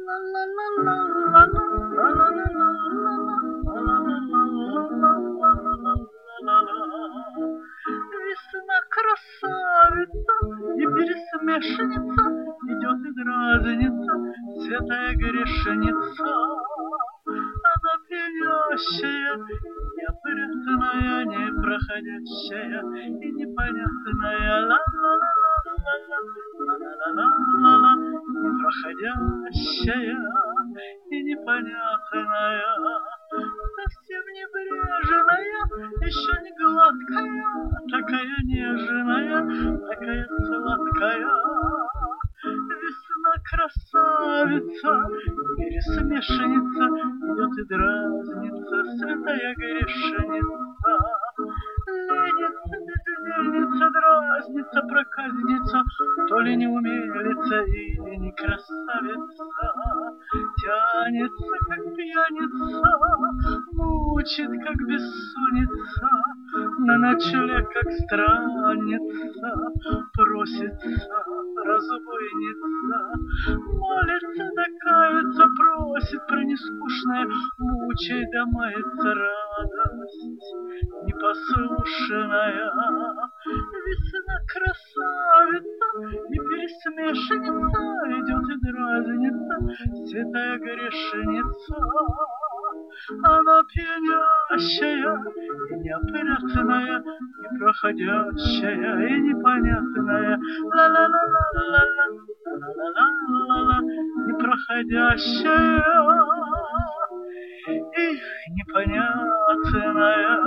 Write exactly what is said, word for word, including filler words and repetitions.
Весна красавица и пересмешница, идет и дразнится, святая грешница. Она пьянящая, неопрятная, непроходящая и непонятная, ла-ла-ла-ла-ла-ла-ла-ла-ла-ла, непроходящая и непонятная, совсем небрежная, еще не гладкая, такая нежная, такая сладкая. Весна красавица, пересмешница, идет и дразнится, святая грешница. Ленится, бездельница, дразнится, проказница, то ли не умелица или не красавица. Тянется, как пьяница, мучит, как бессонница, на ночлег, как странница, просится разбойница, молится, докается, просит про нескучное, мучает, да мается радость непослушная. Весна красавица и пересмешница, идет и дразнится, святая грешница. Она пьянящая и неопрятная, непроходящая и непонятная, ла-ла-ла-ла-ла-ла, ла-ла-ла-ла-ла, непроходящая и непонятная.